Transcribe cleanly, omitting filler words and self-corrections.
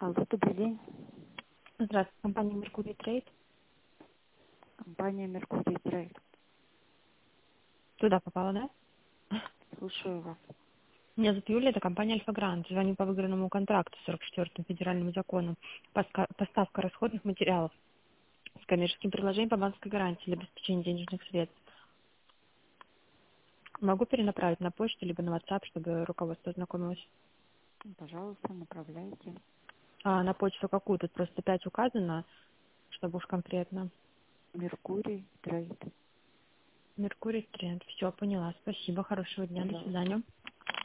Алло, добрый день. Здравствуйте, компания Меркурий Трейд. Компания Меркурий Трейд. Туда попала, да? Слушаю вас. Меня зовут Юлия, это компания Альфа Грант. Звоню по выигранному контракту 44-м федеральному закону. Поставка расходных материалов с коммерческим предложением по банковской гарантии для обеспечения денежных средств. Могу перенаправить на почту, либо на WhatsApp, чтобы руководство ознакомилось. Пожалуйста, направляйте. А на почту какую? Тут просто 5 указано, чтобы уж конкретно. Меркурий Трейд. Меркурий Тренд. Все, поняла. Спасибо, хорошего дня, до Пожалуйста. свидания.